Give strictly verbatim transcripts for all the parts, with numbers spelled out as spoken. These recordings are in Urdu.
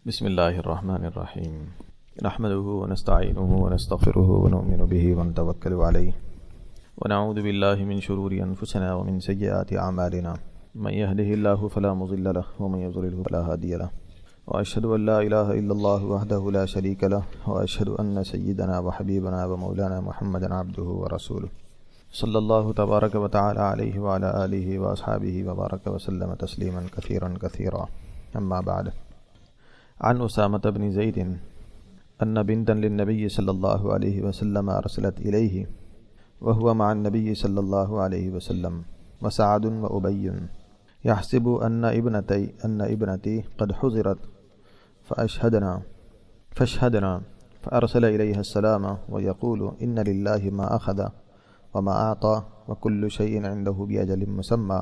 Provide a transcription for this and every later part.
بسم الله الرحمن الرحيم نحمده ونستعينه ونستغفره ونؤمن به ونتوكل عليه ونعوذ بالله من شرور أنفسنا ومن سيئات أعمالنا من يهده الله فلا مضل له ومن يضلل فلا هادي له وأشهد أن لا إله إلا الله وحده لا شريك له وأشهد أن سيدنا وحبيبنا ومولانا محمدا عبده ورسوله صلى الله تبارك وتعالى عليه وعلى آله وأصحابه وبارك وسلم تسليما كثيرا كثيرا أما بعد. عن أسامة بن زيد أن بنتا للنبي صلى الله عليه وسلم أرسلت إليه وهو مع النبي صلى الله عليه وسلم وسعد وأبي يحسب أن ابنتي أن ابنتي قد حضرت فأشهدنا فاشهدنا فأرسل إليها السلام ويقول إن لله ما أخذ وما أعطى وكل شيء عنده بأجل مسمى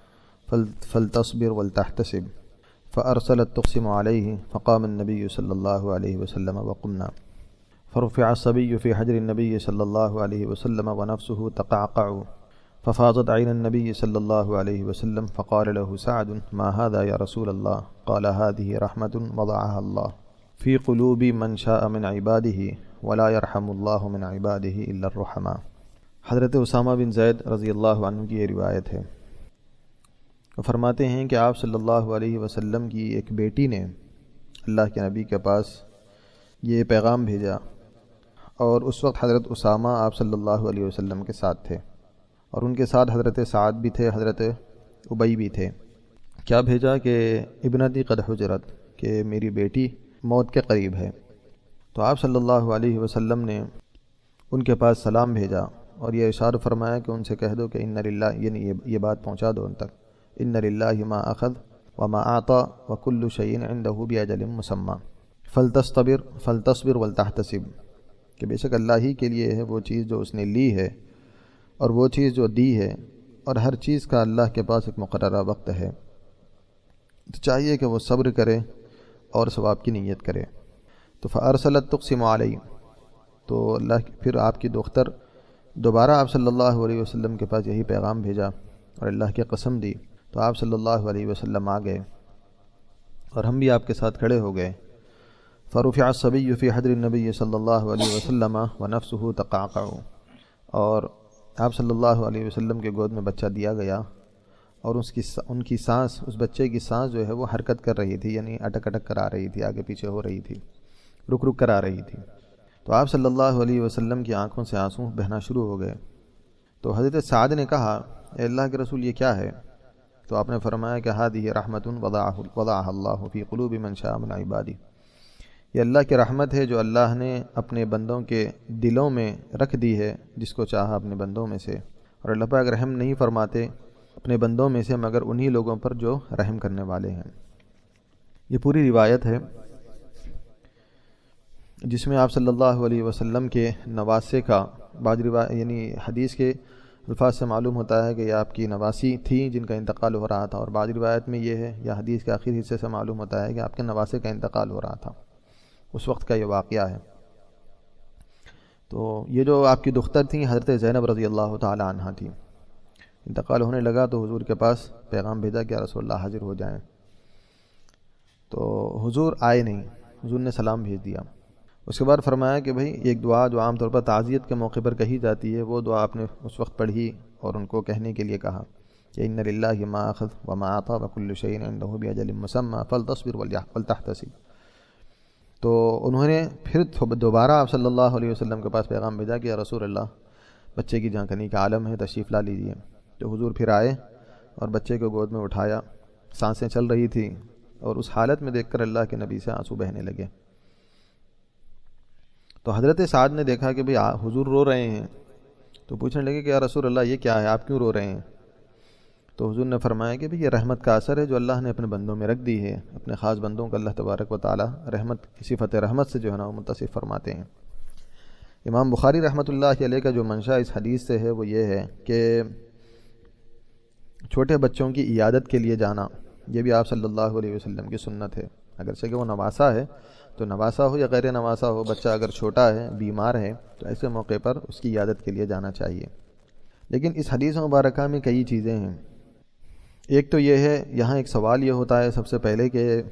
فلتصبر ولتحتسب. فأرسلت تقسم عليه فقام النبي صلى الله عليه وسلم وقمنا فرفع الصبي في حجر النبي صلى الله عليه وسلم ونفسه تقعقع ففاضت عين النبي صلى الله عليه وسلم فقال له سعد ما هذا يا رسول الله؟ قال هذه رحمة وضعها الله في قلوب من شاء من عباده ولا يرحم الله من عباده إلا الرحماء. حضرت اسامہ بن زید رضی اللہ عنہ کی یہ روایت ہے. وہ فرماتے ہیں کہ آپ صلی اللہ علیہ وسلم کی ایک بیٹی نے اللہ کے نبی کے پاس یہ پیغام بھیجا اور اس وقت حضرت اسامہ آپ صلی اللہ علیہ وسلم کے ساتھ تھے اور ان کے ساتھ حضرت سعد بھی تھے، حضرت ابی بھی تھے. کیا بھیجا کہ ابنتی قد حجرت، کہ میری بیٹی موت کے قریب ہے. تو آپ صلی اللہ علیہ وسلم نے ان کے پاس سلام بھیجا اور یہ ارشاد فرمایا کہ ان سے کہہ دو کہ ان للہ، یعنی یہ بات پہنچا دو ان تک، ان للہ ما اخذ وما اعطى وكل شيء عنده باجل مسمى فلتصبر فلتصبر ولتحتسب، کہ بے شک اللہ ہی کے لیے ہے وہ چیز جو اس نے لی ہے اور وہ چیز جو دی ہے، اور ہر چیز کا اللہ کے پاس ایک مقررہ وقت ہے. تو چاہیے کہ وہ صبر کرے اور ثواب کی نیت کرے. تو فارسلت تقسم علی، تو اللہ پھر آپ کی دختر دوبارہ آپ صلی اللہ علیہ وسلم کے پاس یہی پیغام بھیجا اور اللہ کی قسم دی. تو آپ صلی اللہ علیہ وسلم آ گئے اور ہم بھی آپ کے ساتھ کھڑے ہو گئے. فرفع الصبی فی حجر النبی صلی اللہ علیہ وسلم ونفسہ تقعقع، اور آپ صلی اللہ علیہ وسلم کے گود میں بچہ دیا گیا اور اس کی ان کی سانس، اس بچے کی سانس جو ہے وہ حرکت کر رہی تھی، یعنی اٹک اٹک کر آ رہی تھی، آگے پیچھے ہو رہی تھی، رک رک کر آ رہی تھی. تو آپ صلی اللہ علیہ وسلم کی آنکھوں سے آنسو بہنا شروع ہو گئے. تو حضرت سعد نے کہا اے اللہ کے رسول یہ کیا ہے؟ تو آپ نے فرمایا کہ ہذہ رحمۃ وضعها اللہ فی قلوب من شاء من عبادہ، یہ اللہ کی رحمت ہے جو اللہ نے اپنے بندوں کے دلوں میں رکھ دی ہے جس کو چاہا اپنے بندوں میں سے، اور اللہ پاک رحم نہیں فرماتے اپنے بندوں میں سے مگر انہی لوگوں پر جو رحم کرنے والے ہیں. یہ پوری روایت ہے جس میں آپ صلی اللہ علیہ وسلم کے نواسے کا بعض روایت، یعنی حدیث کے الفاظ سے معلوم ہوتا ہے کہ یہ آپ کی نواسی تھیں جن کا انتقال ہو رہا تھا، اور بعض روایت میں یہ ہے یا حدیث کے آخری حصے سے معلوم ہوتا ہے کہ آپ کے نواسے کا انتقال ہو رہا تھا. اس وقت کا یہ واقعہ ہے. تو یہ جو آپ کی دختر تھیں حضرت زینب رضی اللہ تعالی عنہ تھی. انتقال ہونے لگا تو حضور کے پاس پیغام بھیجا کہ یا رسول اللہ حاضر ہو جائیں. تو حضور آئے نہیں، حضور نے سلام بھیج دیا. اس کے بعد فرمایا کہ بھئی ایک دعا جو عام طور پر تعزیت کے موقع پر کہی جاتی ہے، وہ دعا آپ نے اس وقت پڑھی اور ان کو کہنے کے لیے کہا کہ ان للہ ما اخذ وما اعطى وكل شيء عنده باجل مسمى فلتصبر ولتحتسب. تو انہوں نے پھر دوبارہ آپ صلی اللہ علیہ وسلم کے پاس پیغام بھیجا کہ یا رسول اللہ بچے کی جھانکنی کا عالم ہے، تشریف لا لیجیے. تو حضور پھر آئے اور بچے کو گود میں اٹھایا، سانسیں چل رہی تھیں، اور اس حالت میں دیکھ کر اللہ کے نبی سے آنسو بہنے لگے. تو حضرت سعد نے دیکھا کہ بھئی حضور رو رہے ہیں، تو پوچھنے لگے کہ یا رسول اللہ یہ کیا ہے، آپ کیوں رو رہے ہیں؟ تو حضور نے فرمایا کہ بھئی یہ رحمت کا اثر ہے جو اللہ نے اپنے بندوں میں رکھ دی ہے. اپنے خاص بندوں کو اللہ تبارک و تعالی رحمت، صفت رحمت سے جو ہے نا وہ متصف فرماتے ہیں. امام بخاری رحمۃ اللہ علیہ کا جو منشا اس حدیث سے ہے وہ یہ ہے کہ چھوٹے بچوں کی عیادت کے لیے جانا یہ بھی آپ صلی اللہ علیہ وسلم کی سنت ہے. اگرچہ کہ وہ نواسا ہے، تو نواسا ہو یا غیر نواسا ہو، بچہ اگر چھوٹا ہے، بیمار ہے، تو ایسے موقع پر اس کی عیادت کے لیے جانا چاہیے. لیکن اس حدیث مبارکہ میں کئی چیزیں ہیں. ایک تو یہ ہے، یہاں ایک سوال یہ ہوتا ہے سب سے پہلے کہ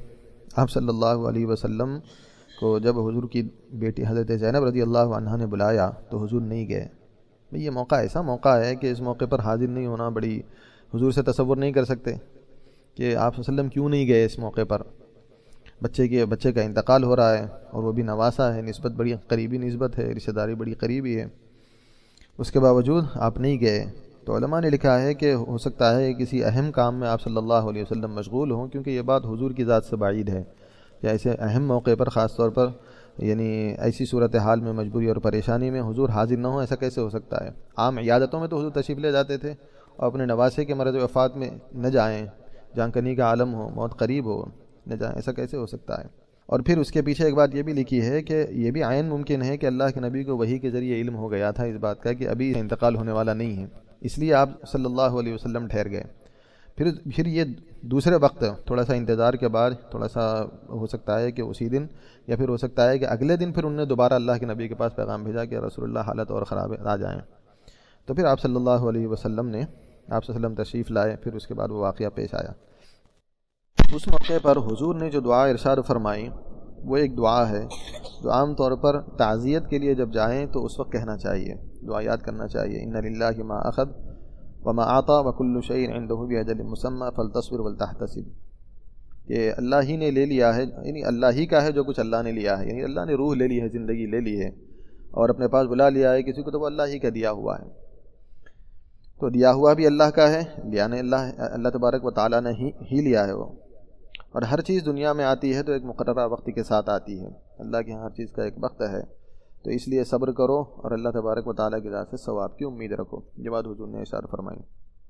آپ صلی اللہ علیہ وسلم کو جب حضور کی بیٹی حضرت زینب رضی اللہ عنہا نے بلایا تو حضور نہیں گئے. بھئی یہ موقع ایسا موقع ہے کہ اس موقع پر حاضر نہیں ہونا بڑی حضور سے تصور نہیں کر سکتے کہ آپ صلی اللہ علیہ وسلم کیوں نہیں گئے اس موقع پر. بچے کے بچے کا انتقال ہو رہا ہے اور وہ بھی نواسا ہے، نسبت بڑی قریبی نسبت ہے، رشتہ داری بڑی قریبی ہے، اس کے باوجود آپ نہیں گئے. تو علماء نے لکھا ہے کہ ہو سکتا ہے کسی اہم کام میں آپ صلی اللہ علیہ وسلم مشغول ہوں، کیونکہ یہ بات حضور کی ذات سے بعید ہے کہ ایسے اہم موقع پر خاص طور پر یعنی ایسی صورتحال میں مجبوری اور پریشانی میں حضور حاضر نہ ہوں، ایسا کیسے ہو سکتا ہے. عام عیادتوں میں تو حضور تشریف لے جاتے تھے اور اپنے نواسے کے مرض وفات میں نہ جائیں، جان کنی کا عالم ہو، موت قریب ہو، نہ جائیں، ایسا کیسے ہو سکتا ہے. اور پھر اس کے پیچھے ایک بات یہ بھی لکھی ہے کہ یہ بھی عین ممکن ہے کہ اللہ کے نبی کو وحی کے ذریعے علم ہو گیا تھا اس بات کا کہ ابھی انتقال ہونے والا نہیں ہے، اس لیے آپ صلی اللہ علیہ وسلم ٹھہر گئے. پھر پھر یہ دوسرے وقت تھوڑا سا انتظار کے بعد تھوڑا سا ہو سکتا ہے کہ اسی دن یا پھر ہو سکتا ہے کہ اگلے دن پھر انہوں نے دوبارہ اللہ کے نبی کے پاس پیغام بھیجا کہ رسول اللہ حالت اور خراب آ جائیں. تو پھر آپ صلی اللہ علیہ وسلم نے آپ صلی اللہ علیہ وسلم تشریف لائے. پھر اس کے بعد وہ واقعہ پیش آیا. اس موقع پر حضور نے جو دعا ارشاد فرمائی وہ ایک دعا ہے جو عام طور پر تعزیت کے لیے جب جائیں تو اس وقت کہنا چاہیے، دعا یاد کرنا چاہیے. ان للہ ما اخذ وما اعطى وكل شيء عنده باجل مسمى فلتصبر ولتحتسب، کہ اللہ ہی نے لے لیا ہے، یعنی اللہ ہی کا ہے جو کچھ اللہ نے لیا ہے، یعنی اللہ نے روح لے لی ہے، زندگی لے لی ہے اور اپنے پاس بلا لیا ہے کسی کو، تو وہ اللہ ہی کا دیا ہوا ہے. تو دیا ہوا بھی اللہ کا ہے، لیا نے اللہ اللہ تبارک و تعالیٰ نے ہی ہی لیا ہے وہ. اور ہر چیز دنیا میں آتی ہے تو ایک مقررہ وقت کے ساتھ آتی ہے، اللہ کے ہر چیز کا ایک وقت ہے. تو اس لیے صبر کرو اور اللہ تبارک و تعالیٰ کی ذات سے ثواب کی امید رکھو. یہ بات حضور نے ارشاد فرمائی.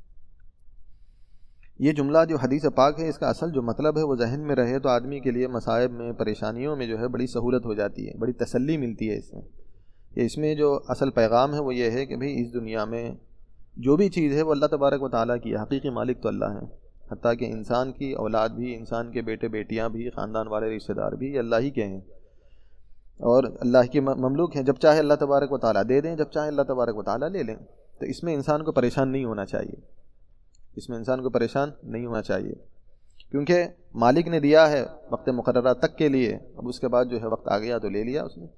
یہ جملہ جو حدیث پاک ہے اس کا اصل جو مطلب ہے وہ ذہن میں رہے تو آدمی کے لیے مصائب میں، پریشانیوں میں جو ہے بڑی سہولت ہو جاتی ہے، بڑی تسلی ملتی ہے اس میں. کہ اس میں جو اصل پیغام ہے وہ یہ ہے کہ بھئی اس دنیا میں جو بھی چیز ہے وہ اللہ تبارک و تعالیٰ کی ہے، حقیقی مالک تو اللہ ہے. حتیٰ کہ انسان کی اولاد بھی، انسان کے بیٹے بیٹیاں بھی، خاندان والے رشتہ دار بھی یہ اللہ ہی کے ہیں اور اللہ کی مملوک ہیں. جب چاہے اللہ تبارک و تعالیٰ دے دیں، جب چاہے اللہ تبارک و تعالیٰ لے لیں. تو اس میں انسان کو پریشان نہیں ہونا چاہیے، اس میں انسان کو پریشان نہیں ہونا چاہیے کیونکہ مالک نے دیا ہے وقت مقررہ تک کے لیے، اب اس کے بعد جو ہے وقت آ گیا تو لے لیا اس نے.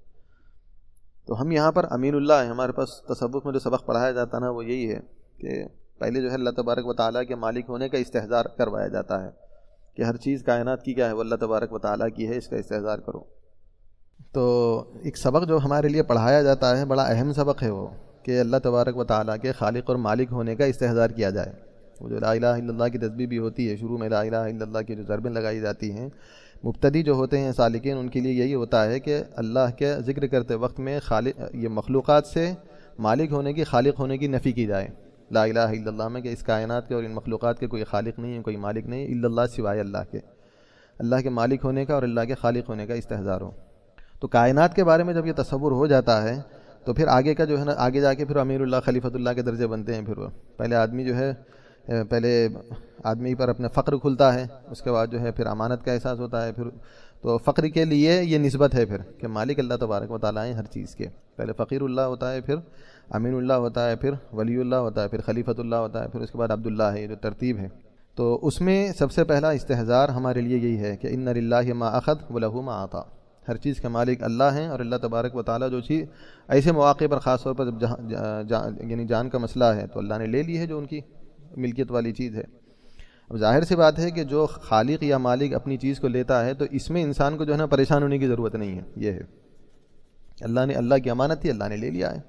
تو ہم یہاں پر امین اللہ ہیں، ہمارے پاس تصوف میں جو سبق پڑھایا جاتا نا وہ یہی ہے کہ پہلے جو ہے اللہ تبارک و تعالیٰ کے مالک ہونے کا استحضار کروایا جاتا ہے کہ ہر چیز کائنات کی کیا ہے، وہ اللہ تبارک و تعالیٰ کی ہے، اس کا استحضار کرو. تو ایک سبق جو ہمارے لیے پڑھایا جاتا ہے بڑا اہم سبق ہے وہ کہ اللہ تبارک و تعالیٰ کے خالق اور مالک ہونے کا استحضار کیا جائے. وہ جو لا الہ الا اللہ کی تسبیح بھی ہوتی ہے، شروع میں لا الہ الا اللہ کی جو ضربیں لگائی جاتی ہیں، مبتدی جو ہوتے ہیں سالکین ان کے لیے یہی ہوتا ہے کہ اللہ کے ذکر کرتے وقت میں خالق یہ مخلوقات سے مالک ہونے کی، خالق ہونے کی نفی کی جائے لا الہ الا اللہ میں، کہ اس کائنات کے اور ان مخلوقات کے کوئی خالق نہیں ہے، کوئی مالک نہیں ہے الا اللہ سوائے اللہ کے. اللہ کے مالک ہونے کا اور اللہ کے خالق ہونے کا استحضار ہو. تو کائنات کے بارے میں جب یہ تصور ہو جاتا ہے تو پھر آگے کا جو ہے نا، آگے جا کے پھر امیر اللہ، خلیفۃ اللہ کے درجے بنتے ہیں. پھر وہ پہلے آدمی جو ہے پہلے آدمی پر اپنا فقر کھلتا ہے، اس کے بعد جو ہے پھر امانت کا احساس ہوتا ہے. پھر تو فقر کے لیے یہ نسبت ہے پھر کہ مالک اللہ تبارک و تعالیٰ ہیں ہر چیز کے. پہلے فقیر اللہ ہوتا ہے، پھر امین اللہ ہوتا ہے، پھر ولی اللہ ہوتا ہے، پھر خلیفۃ اللہ ہوتا ہے، پھر اس کے بعد عبداللہ ہے. یہ جو ترتیب ہے تو اس میں سب سے پہلا استحضار ہمارے لیے یہی ہے کہ ان للہ ما اخذ ولہ ما اعطى. ہر چیز کا مالک اللہ ہیں اور اللہ تبارک و تعالیٰ جو چیز ایسے مواقع پر خاص طور پر جب جہاں یعنی جان کا مسئلہ ہے تو اللہ نے لے لی ہے جو ان کی ملکیت والی چیز ہے. اب ظاہر سی بات ہے کہ جو خالق یا مالک اپنی چیز کو لیتا ہے تو اس میں انسان کو جو ہے نا پریشان ہونے کی ضرورت نہیں ہے. یہ ہے اللہ نے، اللہ کی امانت تھی، اللہ نے لے لیا ہے.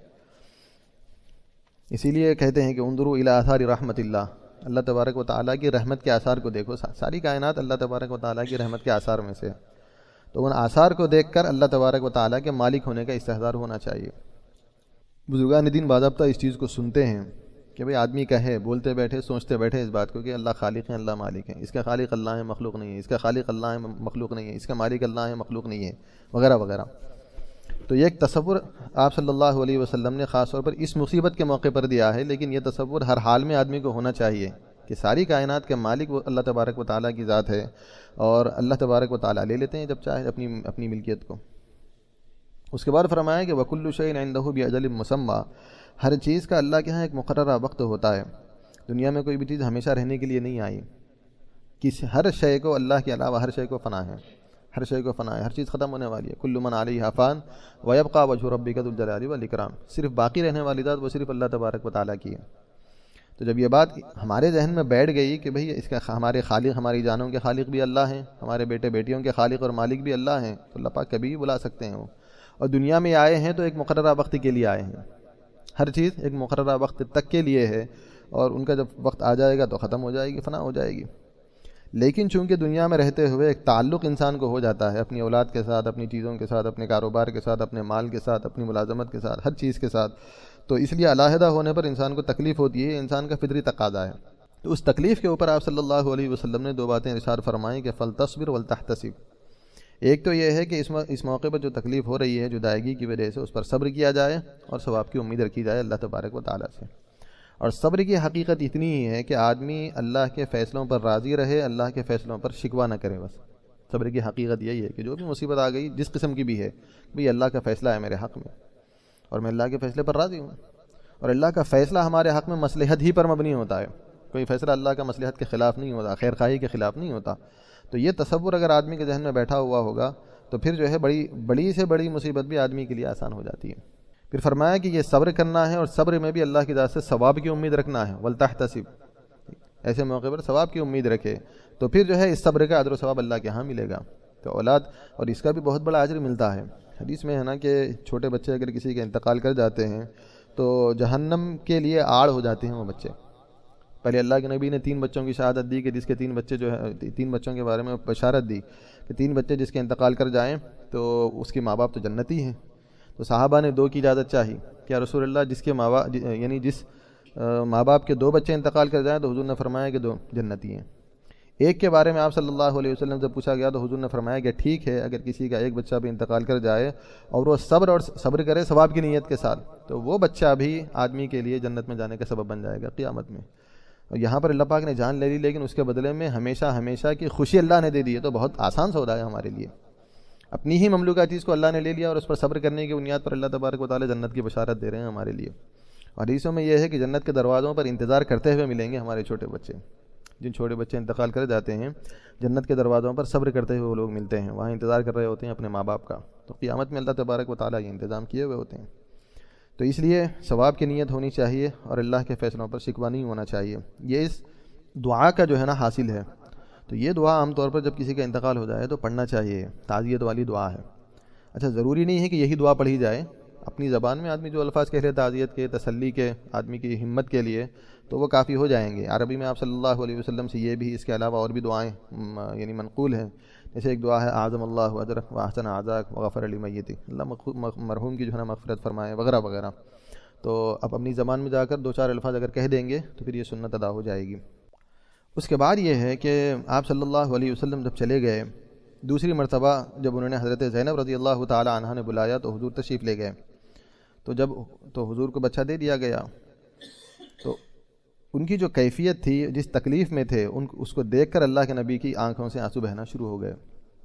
اسی لیے کہتے ہیں کہ انظروا الی آثار رحمت اللہ، اللہ تبارک و تعالیٰ کی رحمت کے آثار کو دیکھو. ساری کائنات اللہ تبارک و تعالیٰ کی رحمت کے آثار میں سے، تو ان آثار کو دیکھ کر اللہ تبارک و تعالیٰ کے مالک ہونے کا استحضار ہونا چاہیے. بزرگان دین باضابطہ اس چیز کو سنتے ہیں کہ بھئی آدمی کہے، بولتے بیٹھے، سوچتے بیٹھے اس بات کو کہ اللہ خالق ہے، اللہ مالک ہے، اس کا خالق اللہ ہے، مخلوق نہیں ہے، اس کا خالق اللہ ہے، مخلوق نہیں ہے، اس کا مالک اللہ ہے، مخلوق نہیں ہے، وغیرہ وغیرہ. تو یہ ایک تصور آپ صلی اللہ علیہ وسلم نے خاص طور پر اس مصیبت کے موقع پر دیا ہے، لیکن یہ تصور ہر حال میں آدمی کو ہونا چاہیے کہ ساری کائنات کے مالک وہ اللہ تبارک و تعالیٰ کی ذات ہے اور اللہ تبارک و تعالیٰ لے لیتے ہیں جب چاہے اپنی اپنی ملکیت کو. اس کے بعد فرمایا کہ وَكُلُّ شَيْءٍ عِندَهُ بِأَجَلٍ مُّسَمًّى، ہر چیز کا اللہ کے ہاں ایک مقررہ وقت ہوتا ہے. دنیا میں کوئی بھی چیز ہمیشہ رہنے کے لیے نہیں آئی، کسی ہر شے کو، اللہ کے علاوہ ہر شے کو فنا ہے. ہر شے کو فنا ہے، ہر چیز ختم ہونے والی ہے. کل من علیہا فان ویبقى وجہ ربک ذو الجلال والاکرام. صرف باقی رہنے والی ذات وہ صرف اللہ تبارک و تعالیٰ کی ہے. تو جب یہ بات ہمارے ذہن میں بیٹھ گئی کہ بھئی اس کا ہمارے خالق، ہماری جانوں کے خالق بھی اللہ ہیں، ہمارے بیٹے بیٹیوں کے خالق اور مالک بھی اللہ ہیں، تو اللہ پاک کبھی بھی بلا سکتے ہیں وہ. اور دنیا میں آئے ہیں تو ایک مقررہ وقت کے لیے آئے ہیں. ہر چیز ایک مقررہ وقت تک کے لیے ہے، اور ان کا جب وقت آ جائے گا تو ختم ہو جائے گی، فنا ہو جائے گی. لیکن چونکہ دنیا میں رہتے ہوئے ایک تعلق انسان کو ہو جاتا ہے اپنی اولاد کے ساتھ، اپنی چیزوں کے ساتھ، اپنے کاروبار کے ساتھ، اپنے مال کے ساتھ، اپنی ملازمت کے ساتھ، ہر چیز کے ساتھ، تو اس لیے علیحدہ ہونے پر انسان کو تکلیف ہوتی ہے. انسان کا فطری تقاضا ہے. تو اس تکلیف کے اوپر آپ صلی اللہ علیہ وسلم نے دو باتیں ارشاد فرمائیں کہ فلتصبر ولتحتسب. ایک تو یہ ہے کہ اس اس موقع پر جو تکلیف ہو رہی ہے جدائیگی کی وجہ سے، اس پر صبر کیا جائے اور ثواب کی امید رکھی جائے اللہ تبارک و تعالیٰ سے. اور صبر کی حقیقت اتنی ہی ہے کہ آدمی اللہ کے فیصلوں پر راضی رہے، اللہ کے فیصلوں پر شکوہ نہ کرے. بس صبر کی حقیقت یہی ہے کہ جو بھی مصیبت آ گئی جس قسم کی بھی ہے، بھئی اللہ کا فیصلہ ہے میرے حق میں اور میں اللہ کے فیصلے پر راضی ہوں. اور اللہ کا فیصلہ ہمارے حق میں مصلحت ہی پر مبنی ہوتا ہے. کوئی فیصلہ اللہ کا مصلحت کے خلاف نہیں ہوتا، خیر خواہی کے خلاف نہیں ہوتا. تو یہ تصور اگر آدمی کے ذہن میں بیٹھا ہوا ہوگا تو پھر جو ہے بڑی بڑی سے بڑی مصیبت بھی آدمی کے لیے آسان ہو جاتی ہے. پھر فرمایا کہ یہ صبر کرنا ہے اور صبر میں بھی اللہ کی ذات سے ثواب کی امید رکھنا ہے. ولتحتسب، ایسے موقع پر ثواب کی امید رکھے تو پھر جو ہے اس صبر کا اجر و ثواب اللہ کے ہاں ملے گا. تو اولاد اور اس کا بھی بہت بڑا اجر ملتا ہے. حدیث میں ہے نا کہ چھوٹے بچے اگر کسی کا انتقال کر جاتے ہیں تو جہنم کے لیے آڑ ہو جاتے ہیں وہ بچے. پہلے اللہ کے نبی نے تین بچوں کی شہادت دی کہ جس کے تین بچے جو ہے تین بچوں کے بارے میں بشارت دی کہ تین بچے جس کے انتقال کر جائیں تو اس کے ماں باپ تو جنتی ہیں. تو صحابہ نے دو کی اجازت چاہی کہ رسول اللہ جس کے ماں باپ یعنی جس ماں باپ کے دو بچے انتقال کر جائیں تو حضور نے فرمایا کہ دو جنتی ہیں. ایک کے بارے میں آپ صلی اللہ علیہ وسلم سے پوچھا گیا تو حضور نے فرمایا کہ ٹھیک ہے اگر کسی کا ایک بچہ بھی انتقال کر جائے اور وہ صبر اور صبر کرے ثواب کی نیت کے ساتھ تو وہ بچہ بھی آدمی کے لیے جنت میں جانے کا سبب بن جائے گا قیامت میں. اور یہاں پر اللہ پاک نے جان لے لی لیکن اس کے بدلے میں ہمیشہ ہمیشہ کی خوشی اللہ نے دے دی ہے. تو بہت آسان سودا ہے ہمارے لیے. اپنی ہی مملوکہ چیز کو اللہ نے لے لیا اور اس پر صبر کرنے کی بنیاد پر اللہ تبارک و تعالی جنت کی بشارت دے رہے ہیں ہمارے لیے. اور حدیثوں میں یہ ہے کہ جنت کے دروازوں پر انتظار کرتے ہوئے ملیں گے ہمارے چھوٹے بچے. جن چھوٹے بچے انتقال کر جاتے ہیں جنت کے دروازوں پر صبر کرتے ہوئے وہ لوگ ملتے ہیں، وہاں انتظار کر رہے ہوتے ہیں اپنے ماں باپ کا. تو قیامت میں اللہ تبارک و تعالیٰ یہ انتظام کیے ہوئے ہوتے ہیں. تو اس لیے ثواب کی نیت ہونی چاہیے اور اللہ کے فیصلوں پر شکوہ نہیں ہونا چاہیے. یہ اس دعا کا جو ہے نا حاصل ہے. تو یہ دعا عام طور پر جب کسی کا انتقال ہو جائے تو پڑھنا چاہیے. تعزیت والی دعا ہے. اچھا ضروری نہیں ہے کہ یہی دعا پڑھی جائے. اپنی زبان میں آدمی جو الفاظ کہہ رہے تعزیت کے، تسلی کے، آدمی کی ہمت کے لیے تو وہ کافی ہو جائیں گے. عربی میں آپ صلی اللہ علیہ وسلم سے یہ بھی اس کے علاوہ اور بھی دعائیں یعنی منقول ہیں. جیسے ایک دعا ہے اعظم اللہ اجرک واحسن عزاک وغفر لمیتی، اللہ مرحوم کی جو ہے نا مغفرت فرمائے وغیرہ وغیرہ. تو اب اپنی زبان میں جا کر دو چار الفاظ اگر کہہ دیں گے تو پھر یہ سنت ادا ہو جائے گی. اس کے بعد یہ ہے کہ آپ صلی اللہ علیہ وسلم جب چلے گئے دوسری مرتبہ جب انہوں نے حضرت زینب رضی اللہ تعالی عنہا نے بلایا تو حضور تشریف لے گئے. تو جب تو حضور کو بچہ دے دیا گیا تو ان کی جو کیفیت تھی، جس تکلیف میں تھے، ان اس کو دیکھ کر اللہ کے نبی کی آنکھوں سے آنسو بہنا شروع ہو گئے.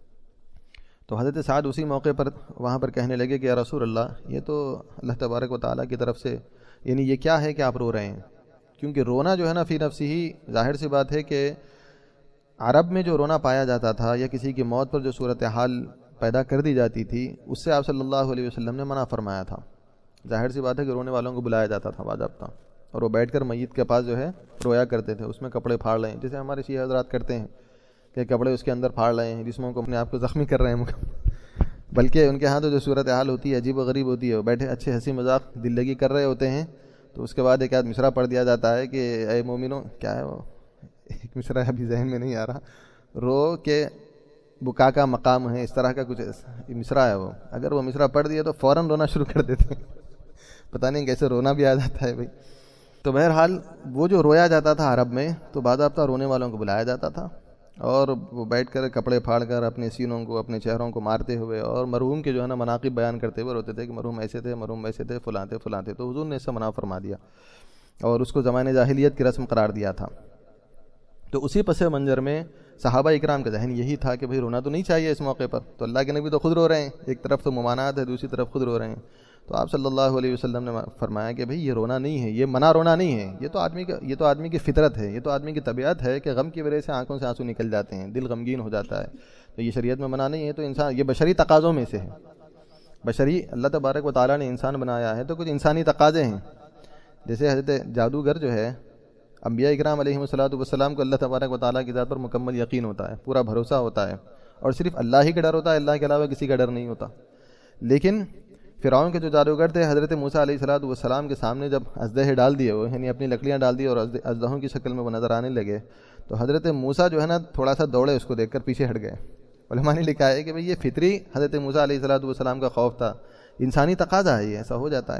تو حضرت سعد اسی موقع پر وہاں پر کہنے لگے کہ یا رسول اللہ، یہ تو اللہ تبارک و تعالیٰ کی طرف سے یعنی یہ کیا ہے کہ آپ رو رہے ہیں؟ کیونکہ رونا جو ہے نا فی نفسی ہی ظاہر سی بات ہے کہ عرب میں جو رونا پایا جاتا تھا یا کسی کی موت پر جو صورتحال پیدا کر دی جاتی تھی اس سے آپ صلی اللہ علیہ وسلم نے منع فرمایا تھا. ظاہر سی بات ہے کہ رونے والوں کو بلایا جاتا تھا باضابطہ اور وہ بیٹھ کر میت کے پاس جو ہے رویا کرتے تھے. اس میں کپڑے پھاڑ رہے ہیں جیسے ہمارے شیعہ حضرات کرتے ہیں کہ کپڑے اس کے اندر پھاڑ رہے ہیں، جسموں کو اپنے آپ کو زخمی کر رہے ہیں. بلکہ ان کے ہاں تو جو صورتحال ہوتی ہے عجیب و غریب ہوتی ہے. وہ بیٹھے اچھے ہنسی مذاق دل لگی کر رہے ہوتے ہیں تو اس کے بعد ایک آدھ مصرع پڑھ دیا جاتا ہے کہ اے مومنو، کیا ہے وہ ایک مصرع ابھی ذہن میں نہیں آ رہا، رو کے بکا کا مقام ہے، اس طرح کا کچھ مصرع ہے. وہ اگر وہ مصرع پڑھ دیا تو فوراً رونا شروع کر دیتے ہیں. پتہ نہیں کیسے رونا بھی آ جاتا ہے بھائی. تو بہرحال وہ جو رویا جاتا تھا عرب میں تو باضابطہ رونے والوں کو بلایا جاتا تھا اور وہ بیٹھ کر کپڑے پھاڑ کر اپنے سینوں کو اپنے چہروں کو مارتے ہوئے اور مرحوم کے جو ہے نا مناقب بیان کرتے ہوئے روتے تھے کہ مرحوم ایسے تھے، مرحوم ایسے تھے، فلاں تھے فلاں تھے. تو حضور نے اس سے منع فرما دیا اور اس کو زمانِ جاہلیت کی رسم قرار دیا تھا. تو اسی پس منظر میں صحابہ اکرام کا ذہن یہی تھا کہ بھئی رونا تو نہیں چاہیے اس موقع پر. تو اللہ کے نبی تو خود رو رہے ہیں، ایک طرف تو ممانعت ہے، دوسری طرف خود رو رہے ہیں. تو آپ صلی اللہ علیہ وسلم نے فرمایا کہ بھئی یہ رونا نہیں ہے، یہ منع رونا نہیں ہے، یہ تو آدمی کا یہ تو آدمی کی فطرت ہے، یہ تو آدمی کی طبیعت ہے کہ غم کی وجہ سے آنکھوں سے آنسو نکل جاتے ہیں، دل غمگین ہو جاتا ہے، تو یہ شریعت میں منع نہیں ہے، تو انسان یہ بشری تقاضوں میں سے ہے، بشری اللہ تبارک و تعالیٰ نے انسان بنایا ہے تو کچھ انسانی تقاضے ہیں. جیسے حضرت جادوگر جو ہے، انبیاء اکرام علیہم الصلوۃ والسلام کو اللہ تبارک و تعالیٰ کی ذات پر مکمل یقین ہوتا ہے، پورا بھروسہ ہوتا ہے، اور صرف اللہ ہی کا ڈر ہوتا ہے، اللہ کے علاوہ کسی کا ڈر نہیں ہوتا. لیکن فرعون کے جو جادوگر تھے، حضرت موسیٰ علیہ الصلوۃ والسلام کے سامنے جب اژدہے ڈال دیے وہ یعنی اپنی لکڑیاں ڈال دی اور اژدہوں کی شکل میں وہ نظر آنے لگے، تو حضرت موسیٰ جو ہے نا تھوڑا سا دوڑے، اس کو دیکھ کر پیچھے ہٹ گئے. علماء نے لکھا ہے کہ بھئی یہ فطری حضرت موسیٰ علیہ الصلوۃ والسلام کا خوف تھا، انسانی تقاضا ہے، یہ ایسا ہو جاتا ہے.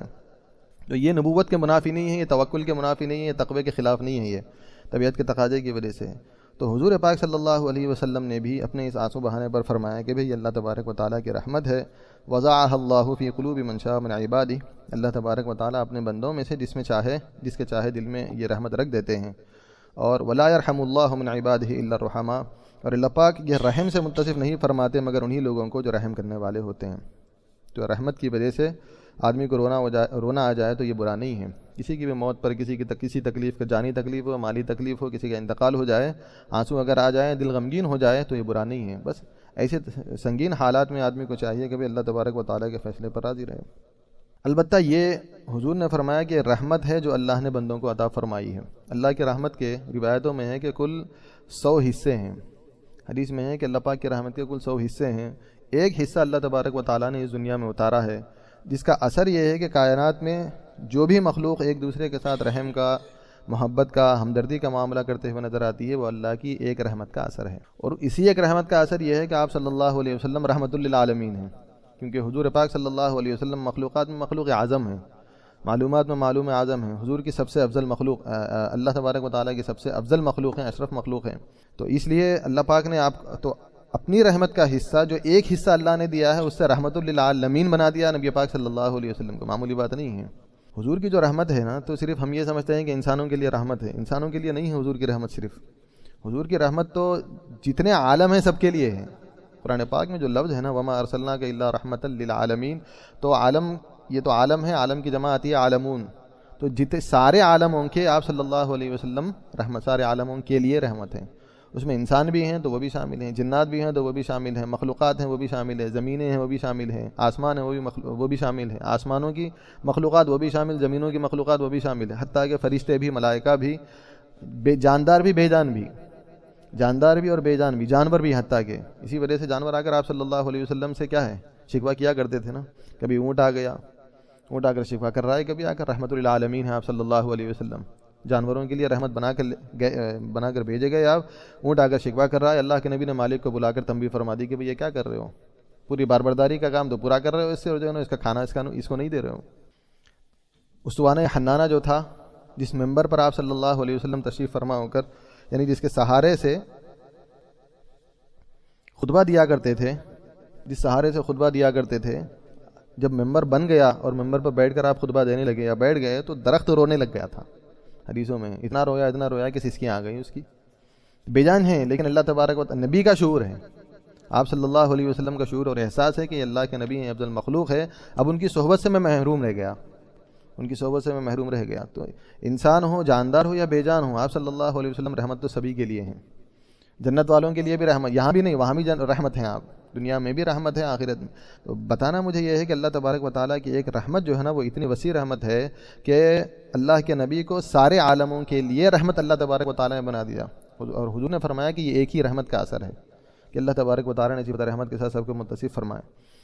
تو یہ نبوت کے منافی نہیں ہے، یہ توکل کے منافی نہیں ہے، یہ تقوی کے خلاف نہیں ہے، یہ طبیعت کے تقاضے کی وجہ سے. تو حضور پاک صلی اللہ علیہ وسلم نے بھی اپنے اس آنسو بہانے پر فرمایا کہ بھئی اللہ تبارک و تعالیٰ کی رحمت ہے، وضعها اللہ فی قلوب من شاء من عبادہ، اللہ تبارک و تعالیٰ اپنے بندوں میں سے جس میں چاہے جس کے چاہے دل میں یہ رحمت رکھ دیتے ہیں. اور ولا یرحم اللہ من عبادہ الا الرحماء، اور اللہ پاک یہ رحم سے متصف نہیں فرماتے مگر انہی لوگوں کو جو رحم کرنے والے ہوتے ہیں. تو رحمت کی وجہ سے آدمی کو رونا ہو جائے رونا آ جائے تو یہ برا نہیں ہے. کسی کی بھی موت پر، کسی کی کسی تکلیف کا، جانی تکلیف ہو، مالی تکلیف ہو، کسی کا انتقال ہو جائے، آنسو اگر آ جائیں، دل غمگین ہو جائے تو یہ برا نہیں ہے. بس ایسے سنگین حالات میں آدمی کو چاہیے کہ اللہ تبارک و تعالیٰ کے فیصلے پر راضی رہے. البتہ یہ حضور نے فرمایا کہ رحمت ہے جو اللہ نے بندوں کو عطا فرمائی ہے. اللہ کی رحمت کے روایتوں میں ہے کہ کل سو حصے ہیں. حدیث میں ہے کہ اللہ پاک کی رحمت کے کل سو حصے ہیں. ایک حصہ اللہ تبارک و تعالیٰ نے اس دنیا میں اتارا ہے، جس کا اثر یہ ہے کہ کائنات میں جو بھی مخلوق ایک دوسرے کے ساتھ رحم کا، محبت کا، ہمدردی کا معاملہ کرتے ہوئے نظر آتی ہے، وہ اللہ کی ایک رحمت کا اثر ہے. اور اسی ایک رحمت کا اثر یہ ہے کہ آپ صلی اللہ علیہ وسلم رحمت للعالمین ہیں، کیونکہ حضور پاک صلی اللہ علیہ وسلم مخلوقات میں مخلوق اعظم ہیں، معلومات میں معلوم اعظم ہیں. حضور کی سب سے افضل مخلوق، اللہ تبارک و تعالیٰ کی سب سے افضل مخلوق ہیں، اشرف مخلوق ہیں. تو اس لیے اللہ پاک نے آپ تو اپنی رحمت کا حصہ جو ایک حصہ اللہ نے دیا ہے اس سے رحمت للعالمین بنا دیا نبی پاک صلی اللہ علیہ وسلم کو. معمولی بات نہیں ہے. حضور کی جو رحمت ہے نا، تو صرف ہم یہ سمجھتے ہیں کہ انسانوں کے لیے رحمت ہے، انسانوں کے لیے نہیں ہے حضور کی رحمت. صرف حضور کی رحمت تو جتنے عالم ہیں سب کے لیے ہے. قرآن پاک میں جو لفظ ہے نا وما ارسلناک الا رحمت للعالمین، تو عالم یہ تو عالم ہے، عالم کی جمع آتی ہے عالمون. تو جتنے سارے عالموں کے آپ صلی اللہ علیہ وسلم رحمت، سارے عالموں کے لیے رحمت ہے. اس میں انسان بھی ہیں تو وہ بھی شامل ہیں، جنات بھی ہیں تو وہ بھی شامل ہیں، مخلوقات ہیں وہ بھی شامل ہیں، زمینیں ہیں وہ بھی شامل ہیں، آسمان ہیں وہ بھی مخلوق وہ بھی شامل ہیں، آسمانوں کی مخلوقات وہ بھی شامل، زمینوں کی مخلوقات وہ بھی شامل ہیں، حتیٰ کہ فرشتے بھی، ملائکہ بھی، بے جاندار بھی بے جان بھی، جاندار بھی اور بے جان بھی، جانور بھی. حتیٰ کہ اسی وجہ سے جانور آ کر آپ صلی اللہ علیہ وسلم سے کیا ہے شکوہ کیا کرتے تھے نا. کبھی اونٹ آ گیا، اونٹ آ کر شکوہ کر رہا ہے، کبھی آ کر رحمت للعالمین ہے آپ صلی اللہ علیہ وسلم، جانوروں کے لیے رحمت بنا کر بنا کر بھیجے گئے آپ. اونٹ آ کر شکوہ کر رہا ہے، اللہ کے نبی نے مالک کو بلا کر تنبیہ فرما دی کہ بھئی یہ کیا کر رہے ہو، پوری باربرداری کا کام تو پورا کر رہے ہو اس سے، اور جو ہے نا اس کا کھانا اس کا اس کو نہیں دے رہے ہو. اسطوانہ حنانہ جو تھا، جس ممبر پر آپ صلی اللہ علیہ وسلم تشریف فرما ہو کر، یعنی جس کے سہارے سے خطبہ دیا کرتے تھے، جس سہارے سے خطبہ دیا کرتے تھے، جب ممبر بن گیا اور ممبر پر بیٹھ کر آپ خطبہ دینے لگے یا بیٹھ گئے تو درخت رونے لگ گیا تھا. حدیثوں میں اتنا رویا اتنا رویا کہ سسکیاں آ گئیں اس کی. بے جان ہیں لیکن اللہ تبارک و تعالیٰ نبی کا شعور ہے، آپ صلی اللہ علیہ وسلم کا شعور اور احساس ہے کہ اللہ کے نبی ہیں، افضل مخلوق ہے. اب ان کی صحبت سے میں محروم رہ گیا ان کی صحبت سے میں محروم رہ گیا تو انسان ہو، جاندار ہو یا بے جان ہو، آپ صلی اللہ علیہ وسلم رحمت تو سبھی کے لیے ہیں. جنت والوں کے لیے بھی رحمت، یہاں بھی نہیں وہاں بھی رحمت ہیں، آپ دنیا میں بھی رحمت ہے، آخرت میں. تو بتانا مجھے یہ ہے کہ اللہ تبارک و تعالیٰ کی ایک رحمت جو ہے نا وہ اتنی وسیع رحمت ہے کہ اللہ کے نبی کو سارے عالموں کے لیے رحمت اللہ تبارک و تعالیٰ نے بنا دیا. اور حضور نے فرمایا کہ یہ ایک ہی رحمت کا اثر ہے کہ اللہ تبارک و تعالیٰ نے صفت رحمت کے ساتھ سب کو متصف فرمایا.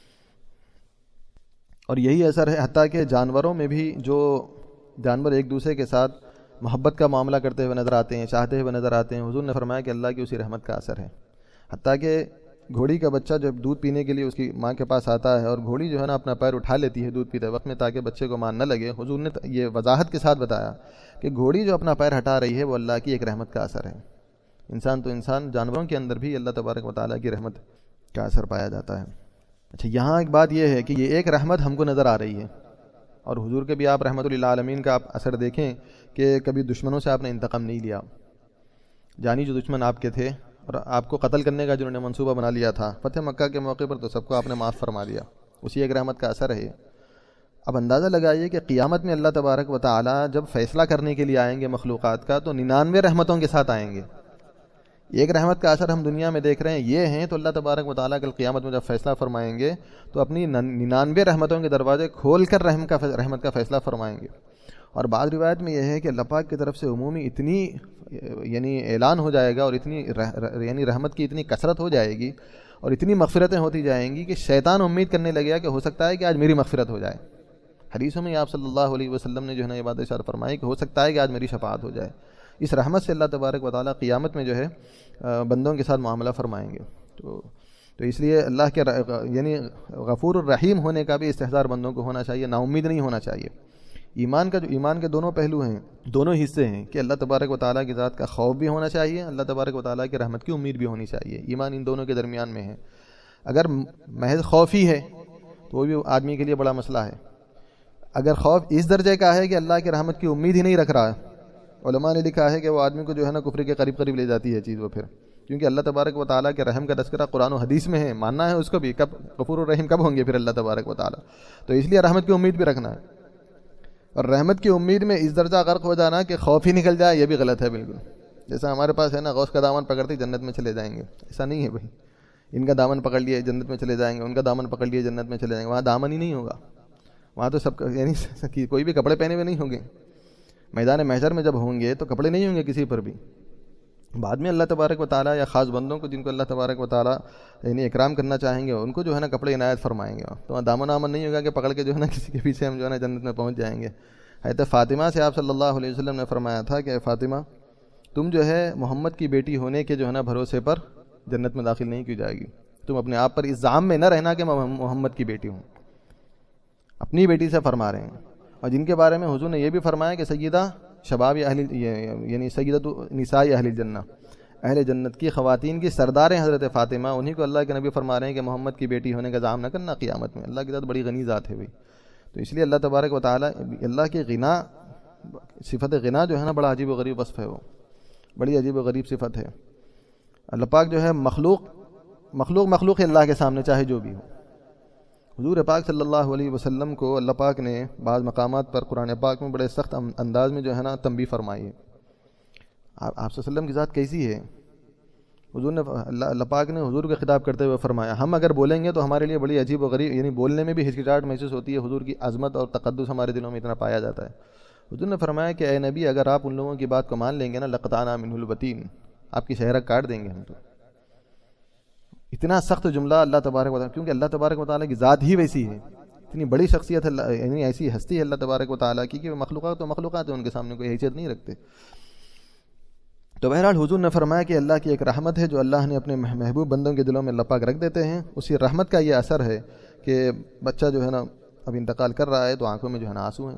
اور یہی اثر ہے حتیٰ کہ جانوروں میں بھی، جو جانور ایک دوسرے کے ساتھ محبت کا معاملہ کرتے ہوئے نظر آتے ہیں، چاہتے ہوئے نظر آتے ہیں، حضور نے فرمایا کہ اللہ کی اسی رحمت کا اثر ہے. حتیٰ کہ گھوڑی کا بچہ جب دودھ پینے کے لیے اس کی ماں کے پاس آتا ہے اور گھوڑی جو ہے نا اپنا پیر اٹھا لیتی ہے دودھ پیتے وقت میں تاکہ بچے کو مان نہ لگے، حضور نے یہ وضاحت کے ساتھ بتایا کہ گھوڑی جو اپنا پیر ہٹا رہی ہے وہ اللہ کی ایک رحمت کا اثر ہے. انسان تو انسان، جانوروں کے اندر بھی اللہ تبارک و تعالیٰ کی رحمت کا اثر پایا جاتا ہے. اچھا، یہاں ایک بات یہ ہے کہ یہ ایک رحمت ہم کو نظر آ رہی ہے، اور حضور کے بھی آپ رحمت للعالمین کا آپ اثر دیکھیں کہ کبھی دشمنوں سے آپ نے انتقام نہیں لیا. جانی جو دشمن آپ کے تھے اور آپ کو قتل کرنے کا جنہوں نے منصوبہ بنا لیا تھا فتح مکہ کے موقع پر، تو سب کو آپ نے معاف فرما دیا. اسی ایک رحمت کا اثر ہے. اب اندازہ لگائیے کہ قیامت میں اللہ تبارک و تعالیٰ جب فیصلہ کرنے کے لیے آئیں گے مخلوقات کا تو ننانوے رحمتوں کے ساتھ آئیں گے. ایک رحمت کا اثر ہم دنیا میں دیکھ رہے ہیں یہ ہیں، تو اللہ تبارک و تعالیٰ کل قیامت میں جب فیصلہ فرمائیں گے تو اپنی ننانوے رحمتوں کے دروازے کھول کر رحم کا رحمت کا فیصلہ فرمائیں گے. اور بعض روایت میں یہ ہے کہ اللہ پاک کی طرف سے عمومی اتنی یعنی اعلان ہو جائے گا اور اتنی یعنی رحمت کی اتنی کثرت ہو جائے گی اور اتنی مغفرتیں ہوتی جائیں گی کہ شیطان امید کرنے لگے گا کہ ہو سکتا ہے کہ آج میری مغفرت ہو جائے. حدیثوں میں آپ صلی اللہ علیہ وسلم نے جو ہے نا یہ بات ارشاد فرمائی کہ ہو سکتا ہے کہ آج میری شفاعت ہو جائے. اس رحمت سے اللہ تبارک و تعالیٰ قیامت میں جو ہے بندوں کے ساتھ معاملہ فرمائیں گے. تو تو اس لیے اللہ کے یعنی غفور الرحیم ہونے کا بھی استحضار بندوں کو ہونا چاہیے، نا امید نہیں ہونا چاہیے. ایمان کا جو ایمان کے دونوں پہلو ہیں، دونوں حصے ہیں کہ اللہ تبارک و تعالیٰ کی ذات کا خوف بھی ہونا چاہیے، اللہ تبارک و تعالیٰ کی رحمت کی امید بھی ہونی چاہیے. ایمان ان دونوں کے درمیان میں ہے. اگر محض خوف ہی ہے تو وہ بھی آدمی کے لیے بڑا مسئلہ ہے. اگر خوف اس درجے کا ہے کہ اللہ کی رحمت کی امید ہی نہیں رکھ رہا ہے، علماء نے لکھا ہے کہ وہ آدمی کو جو ہے نا کفر کے قریب قریب لے جاتی ہے چیز وہ، پھر کیونکہ اللہ تبارک و تعالیٰ کے رحم کا تذکرہ قرآن و حدیث میں ہے، ماننا ہے اس کو بھی. کب غفور الرحیم کب ہوں گے پھر اللہ تبارک و تعالیٰ؟ تو اس لیے رحمت کی امید بھی رکھنا ہے. اور رحمت کی امید میں اس درجہ غرق ہو جانا کہ خوف ہی نکل جائے یہ بھی غلط ہے بالکل. جیسا ہمارے پاس ہے نا غوث کا دامن پکڑتے جنت میں چلے جائیں گے، ایسا نہیں ہے بھائی. ان کا دامن پکڑ لیے جنت میں چلے جائیں گے، ان کا دامن پکڑ لیے جنت میں چلے جائیں گے. وہاں دامن ہی نہیں ہوگا، وہاں تو سب یعنی کوئی بھی کپڑے پہنے ہوئے نہیں ہوں گے. میدان محشر میں جب ہوں گے تو کپڑے نہیں ہوں گے کسی پر بھی. بعد میں اللہ تبارک و تعالیٰ یا خاص بندوں کو جن کو اللہ تبارک و تعالیٰ یعنی اکرام کرنا چاہیں گے ان کو جو ہے نا کپڑے عنایت فرمائیں گے. تو وہاں دامن آمن نہیں ہوگا کہ پکڑ کے جو ہے نا کسی کے پیچھے ہم جو ہے نا جنت میں پہنچ جائیں گے. حضرت فاطمہ سے آپ صلی اللہ علیہ وسلم نے فرمایا تھا کہ فاطمہ تم جو ہے محمد کی بیٹی ہونے کے جو ہے نا بھروسے پر جنت میں داخل نہیں کی جائے گی. تم اپنے آپ پر اس زعم میں نہ رہنا کہ میں محمد کی بیٹی ہوں. اپنی بیٹی سے فرما رہے ہیں. اور جن کے بارے میں حضور نے یہ بھی فرمایا کہ سیدہ شباب اہل یعنی سیدۃ نساء اہل الجنہ، اہل جنت کی خواتین کی سردار ہیں حضرت فاطمہ، انہی کو اللہ کے نبی فرما رہے ہیں کہ محمد کی بیٹی ہونے کا زعم نہ کرنا قیامت میں. اللہ کی ذات بڑی غنی ذات ہے بھائی. تو اس لیے اللہ تبارک و تعالیٰ اللہ کی غنا، صفت غنا جو ہے نا بڑا عجیب و غریب وصف ہے، وہ بڑی عجیب و غریب صفت ہے. اللہ پاک جو ہے مخلوق مخلوق مخلوق ہے اللہ کے سامنے چاہے جو بھی ہو. حضور پاک صلی اللہ علیہ وسلم کو اللہ پاک نے بعض مقامات پر قرآن پاک میں بڑے سخت انداز میں جو ہے نا تنبیہ فرمائی ہے. آپ آپ صلی اللہ علیہ وسلم کی ذات کیسی ہے؟ حضور نے اللہ اللہ پاک نے حضور کو خطاب کرتے ہوئے فرمایا ہم اگر بولیں گے تو ہمارے لیے بڑی عجیب و غریب یعنی بولنے میں بھی ہچکچاہٹ محسوس ہوتی ہے. حضور کی عظمت اور تقدس ہمارے دلوں میں اتنا پایا جاتا ہے. حضور نے فرمایا کہ اے نبی اگر آپ ان لوگوں کی بات کو مان لیں گے نا لقطعنا منہ الوتین، آپ کی شہرہ کاٹ دیں گے ہم. تو اتنا سخت جملہ اللہ تبارک و تعالیٰ، کیونکہ اللہ تبارک و تعالیٰ کی ذات ہی ویسی ہے، اتنی بڑی شخصیت ہے یعنی ایسی ہستی ہے اللہ تبارک و تعالیٰ کی کہ وہ مخلوقات تو مخلوقات ہیں، ان کے سامنے کوئی حیثیت نہیں رکھتے. تو بہرحال حضور نے فرمایا کہ اللہ کی ایک رحمت ہے جو اللہ نے اپنے محبوب بندوں کے دلوں میں اللہ پاک رکھ دیتے ہیں. اسی رحمت کا یہ اثر ہے کہ بچہ جو ہے نا اب انتقال کر رہا ہے تو آنکھوں میں جو ہے نا آنسو ہیں.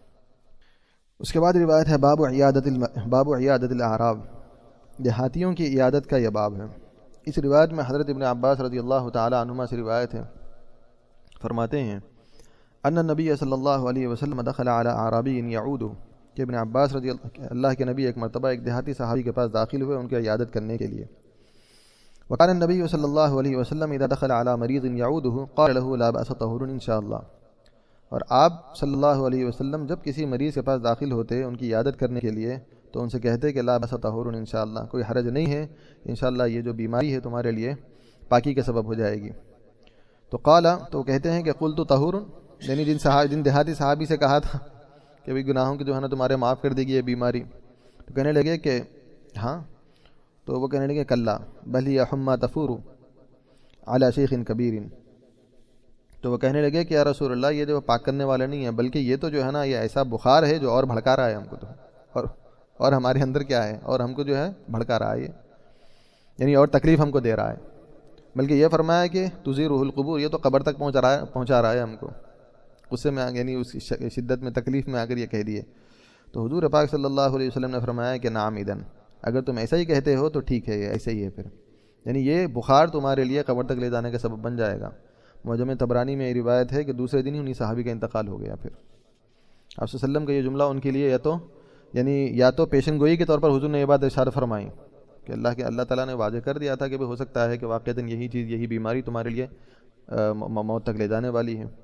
اس کے بعد روایت ہے باب عیادت الم... باب عیادت الاعراب، دیہاتیوں کی عیادت کا یہ باب ہے. اس روایت میں حضرت ابن عباس رضی اللہ تعالی عنہما سے روایت ہے، فرماتے ہیں ان النبی صلی اللہ علیہ وسلم دخل علی اعرابی یعود، کہ ابن عباس رضی اللہ کے نبی ایک مرتبہ ایک دیہاتی صحابی کے پاس داخل ہوئے ان کی عیادت کرنے کے لیے. وقال النبی صلی اللہ علیہ وسلم اذا دخل علی مریض یعوده قال له لا بأس طهور ان شاء اللہ. اور آپ صلی اللہ علیہ وسلم جب کسی مریض کے پاس داخل ہوتے ان کی عیادت کرنے کے لیے تو ان سے کہتے کہ لا بأس طهور ان شاء اللہ، کوئی حرج نہیں ہے انشاءاللہ، یہ جو بیماری ہے تمہارے لیے پاکی کا سبب ہو جائے گی. تو قال، تو کہتے ہیں کہ قلت طهور، یعنی جن صحابی جن دیہاتی صحابی سے کہا تھا کہ بھئی گناہوں کی جو ہے نا تمہارے معاف کر دے گی یہ بیماری، تو کہنے لگے کہ ہاں. تو وہ کہنے لگے کلا بل ہی حمى تفور علی شیخ کبیر. تو وہ کہنے لگے کہ یا رسول اللہ یہ جو پاک کرنے والا نہیں ہے بلکہ یہ تو جو ہے نا یہ ایسا بخار ہے جو اور بھڑکا رہا ہے ہم کو، تو اور اور ہمارے اندر کیا ہے اور ہم کو جو ہے بھڑکا رہا ہے یہ، یعنی اور تکلیف ہم کو دے رہا ہے. بلکہ یہ فرمایا کہ تزیرہ القبور، یہ تو قبر تک پہنچا رہا ہے پہنچا رہا ہے ہم کو. غصے میں یعنی اس شدت میں تکلیف میں آ کر یہ کہہ دیے. تو حضور پاک صلی اللہ علیہ وسلم نے فرمایا کہ نعم اذن، اگر تم ایسا ہی کہتے ہو تو ٹھیک ہے، یہ ایسا ہی ہے پھر، یعنی یہ بخار تمہارے لیے قبر تک لے جانے کا سبب بن جائے گا. معجم طبرانی میں یہ روایت ہے کہ دوسرے دن ہی انہیں صحابی کا انتقال ہو گیا. پھر آپ صلی اللہ علیہ وسلم کا یہ جملہ ان کے لیے یا تو یعنی یا تو پیشن گوئی کے طور پر حضور نے یہ بات ارشاد فرمائی کہ اللہ کے اللہ تعالیٰ نے واضح کر دیا تھا کہ ہو سکتا ہے کہ واقعتاً یہی چیز یہی بیماری تمہارے لیے موت تک لے جانے والی ہے،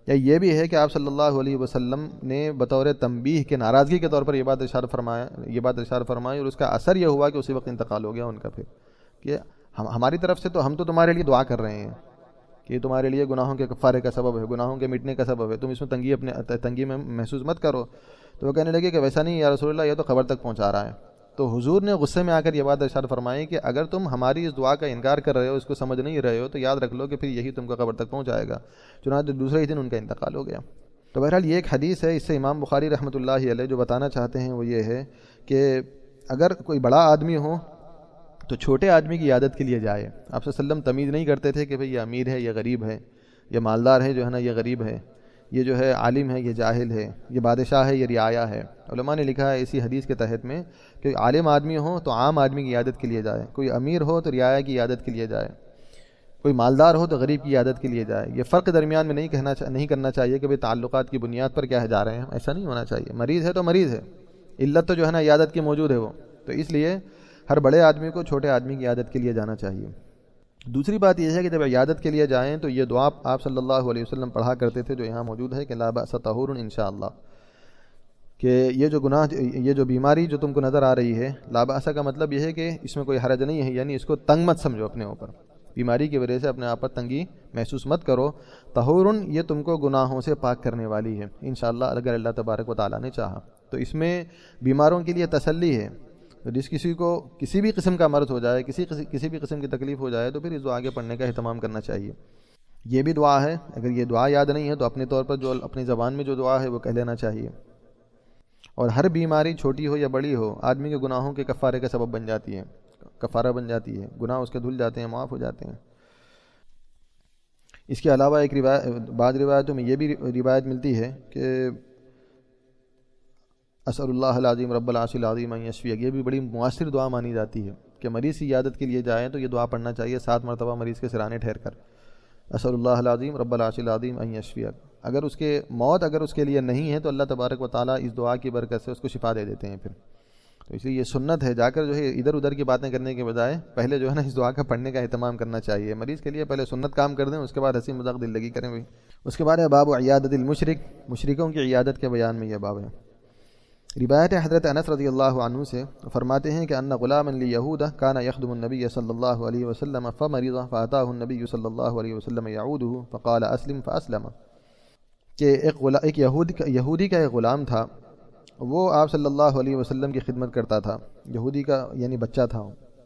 یا یہ بھی ہے کہ آپ صلی اللہ علیہ وسلم نے بطور تنبیہ کے ناراضگی کے طور پر یہ بات ارشاد فرمایا یہ بات ارشاد فرمائی اور اس کا اثر یہ ہوا کہ اسی وقت انتقال ہو گیا ان کا، پھر کہ ہم ہماری طرف سے تو ہم تو تمہارے لیے دعا کر رہے ہیں کہ یہ تمہارے لیے گناہوں کے کفارے کا سبب ہے، گناہوں کے مٹنے کا سبب ہے، تم اس میں تنگی اپنے تنگی میں محسوس مت کرو۔ تو وہ کہنے لگے کہ ویسا نہیں یا رسول اللہ، یہ تو خبر تک پہنچا رہا ہے۔ تو حضور نے غصے میں آ کر یہ بات ارشاد فرمائی کہ اگر تم ہماری اس دعا کا انکار کر رہے ہو، اس کو سمجھ نہیں رہے ہو، تو یاد رکھ لو کہ پھر یہی تم کو قبر تک پہنچائے گا۔ چنانچہ دوسرے ہی دن ان کا انتقال ہو گیا۔ تو بہرحال یہ ایک حدیث ہے، اس سے امام بخاری رحمۃ اللہ علیہ جو بتانا چاہتے ہیں وہ یہ ہے کہ اگر کوئی بڑا آدمی ہو تو چھوٹے آدمی کی عیادت کے لیے جائے۔ آپ صلی اللہ علیہ وسلم تمیز نہیں کرتے تھے کہ بھئی یہ امیر ہے، یہ غریب ہے، یہ مالدار ہے جو ہے نا، یہ غریب ہے، یہ جو ہے عالم ہے، یہ جاہل ہے، یہ بادشاہ ہے، یہ رعایا ہے۔ علماء نے لکھا ہے اسی حدیث کے تحت میں کہ عالم آدمی ہو تو عام آدمی کی عیادت کے لیے جائے، کوئی امیر ہو تو رعایا کی عیادت کے لیے جائے، کوئی مالدار ہو تو غریب کی عیادت کے لیے جائے۔ یہ فرق درمیان میں نہیں کہنا نہیں کرنا چاہیے کہ بھئی تعلقات کی بنیاد پر کیا ہے جا رہے ہیں، ایسا نہیں ہونا چاہیے۔ مریض ہے تو مریض ہے، علت تو جو ہے نا عیادت کی موجود ہے وہ، تو اس لیے ہر بڑے آدمی کو چھوٹے آدمی کی عیادت کے لیے جانا چاہیے۔ دوسری بات یہ ہے کہ جب عیادت کے لیے جائیں تو یہ دعا آپ صلی اللہ علیہ وسلم پڑھا کرتے تھے جو یہاں موجود ہے کہ لا بأس طہور انشاءاللہ، کہ یہ جو گناہ یہ جو بیماری جو تم کو نظر آ رہی ہے، لا بأس کا مطلب یہ ہے کہ اس میں کوئی حرج نہیں ہے، یعنی اس کو تنگ مت سمجھو اپنے اوپر، بیماری کی وجہ سے اپنے آپ پر تنگی محسوس مت کرو۔ طہور یہ تم کو گناہوں سے پاک کرنے والی ہے انشاءاللہ، اگر اللہ تبارک و تعالیٰ نے چاہا تو۔ اس میں بیماروں کے لیے تسلی ہے، تو جس کسی کو کسی بھی قسم کا مرض ہو جائے، کسی کسی بھی قسم کی تکلیف ہو جائے، تو پھر اس دعا کے پڑھنے کا اہتمام کرنا چاہیے۔ یہ بھی دعا ہے، اگر یہ دعا یاد نہیں ہے تو اپنے طور پر جو اپنی زبان میں جو دعا ہے وہ کہہ لینا چاہیے۔ اور ہر بیماری چھوٹی ہو یا بڑی ہو آدمی کے گناہوں کے کفارے کا سبب بن جاتی ہے، کفارہ بن جاتی ہے، گناہ اس کے دھل جاتے ہیں، معاف ہو جاتے ہیں۔ اس کے علاوہ ایک روایت بعض روایتوں میں یہ بھی روایت ملتی ہے کہ اسأل اللہ العظیم رب العرش العظیم ان یشفیک، یہ بھی بڑی مؤثر دعا مانی جاتی ہے کہ مریض کی عیادت کے لیے جائیں تو یہ دعا پڑھنا چاہیے سات مرتبہ مریض کے سرانے ٹھہر کر، اسأل اللہ العظیم رب العرش العظیم ان یشفیک۔ اگر اس کے موت اگر اس کے لیے نہیں ہے تو اللہ تبارک و تعالیٰ اس دعا کی برکت سے اس کو شفا دے دیتے ہیں پھر۔ تو اس لیے یہ سنت ہے، جا کر جو ہے ادھر ادھر کی باتیں کرنے کے بجائے پہلے جو ہے نا اس دعا کا پڑھنے کا اہتمام کرنا چاہیے۔ مریض کے لیے پہلے سنت کام کر دیں، اس کے بعد ہنسی مذاق دل لگی کریں۔ بھی اس کے بعد ہے باب عیادت المشرک، مشرکوں کی عیادت کے بیان میں یہ باب ہے۔ روایت حضرت انس رضی اللہ عنہ سے فرماتے ہیں کہ ان غلاما لیہود کان یخدم النبی صلی اللہ علیہ وسلم فمرض فاتاہ النبی صلی اللہ علیہ وسلم یعودہ فقال اسلم فاسلم، کہ ایک غلا ایک یہود یہودی کا ایک غلام تھا، وہ آپ صلی اللہ علیہ وسلم کی خدمت کرتا تھا، یہودی کا یعنی بچہ تھا،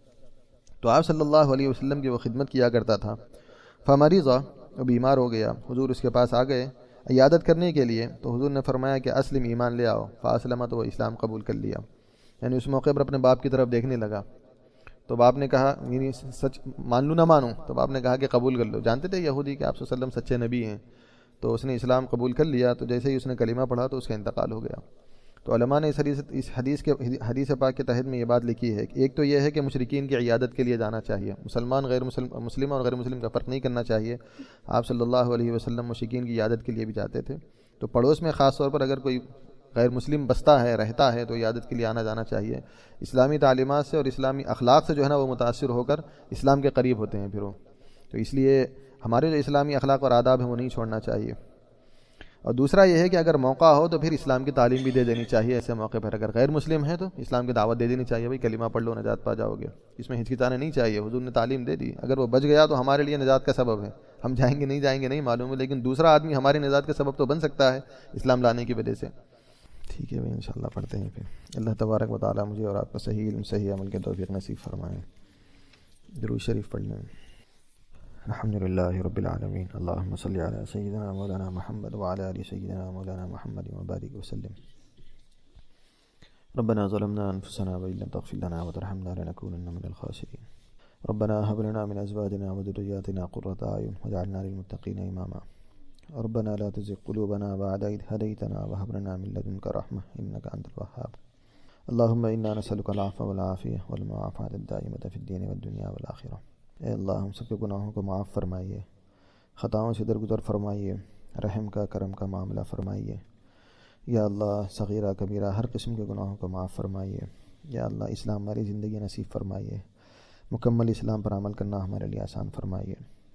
تو آپ صلی اللہ علیہ وسلم کی وہ خدمت کیا کرتا تھا۔ فمرض، بیمار ہو گیا، حضور اس کے پاس آ گئے عیادت کرنے کے لیے، تو حضور نے فرمایا کہ اسلم، ایمان لے آؤ، فاسلم، تو وہ اسلام قبول کر لیا، یعنی اس موقع پر اپنے باپ کی طرف دیکھنے لگا۔ تو باپ نے کہا یعنی سچ مان لوں نہ مانوں، تو باپ نے کہا کہ قبول کر لو۔ جانتے تھے یہودی کہ آپ صلی اللہ علیہ وسلم سچے نبی ہیں، تو اس نے اسلام قبول کر لیا۔ تو جیسے ہی اس نے کلمہ پڑھا تو اس کا انتقال ہو گیا۔ تو علماء نے اس حدیث اس حدیث کے حدیث پاک کے تحت میں یہ بات لکھی ہے کہ ایک تو یہ ہے کہ مشرکین کی عیادت کے لیے جانا چاہیے، مسلمان غیر مسلم مسلم اور غیر مسلم کا فرق نہیں کرنا چاہیے۔ آپ صلی اللہ علیہ وسلم مشرکین کی عیادت کے لیے بھی جاتے تھے، تو پڑوس میں خاص طور پر اگر کوئی غیر مسلم بستا ہے، رہتا ہے، تو عیادت کے لیے آنا جانا چاہیے۔ اسلامی تعلیمات سے اور اسلامی اخلاق سے جو ہے نا وہ متاثر ہو کر اسلام کے قریب ہوتے ہیں پھر وہ، تو اس لیے ہمارے جو اسلامی اخلاق اور آداب ہیں وہ نہیں چھوڑنا چاہیے۔ اور دوسرا یہ ہے کہ اگر موقع ہو تو پھر اسلام کی تعلیم بھی دے دینی چاہیے ایسے موقع پر۔ اگر غیر مسلم ہے تو اسلام کی دعوت دے دینی چاہیے، بھائی کلمہ پڑھ لو نجات پا جاؤ گے، اس میں ہچکچانا نہیں چاہیے۔ حضور نے تعلیم دے دی، اگر وہ بچ گیا تو ہمارے لیے نجات کا سبب ہے، ہم جائیں گے نہیں جائیں گے نہیں معلوم ہے، لیکن دوسرا آدمی ہماری نجات کا سبب تو بن سکتا ہے اسلام لانے کی وجہ سے۔ ٹھیک ہے بھائی، انشاءاللہ پڑھتے ہیں پھر۔ اللہ تبارک و تعالیٰ مجھے اور آپ کو صحیح علم، صحیح عمل کے توفیق نصیب فرمائیں۔ درود شریف پڑھ لیں۔ الحمد للہ رب العالمین، اللہم صلی علی سیدنا مولانا محمد وعلی آل سیدنا مولانا محمد وبارک وسلم۔ ربنا ظلمنا انفسنا وإن لم تغفر لنا وترحمنا لنكونن من الخاسرين۔ ربنا هب لنا من ازواجنا وذرياتنا قرة اعين واجعلنا للمتقين اماما۔ ربنا لا تزغ قلوبنا بعد إذ هديتنا وهب لنا من لدنك رحمة إنك أنت الوهاب۔ اللهم إنا نسألك العفو والعافية والمعافاة الدائمة في الدين والدنيا والآخرة۔ اے اللہ ہم سب کے گناہوں کو معاف فرمائیے، خطاؤں سے درگزر فرمائیے، رحم کا کرم کا معاملہ فرمائیے۔ یا اللہ صغیرہ کبیرہ ہر قسم کے گناہوں کو معاف فرمائیے۔ یا اللہ اسلام والی زندگی نصیب فرمائیے، مکمل اسلام پر عمل کرنا ہمارے لیے آسان فرمائیے۔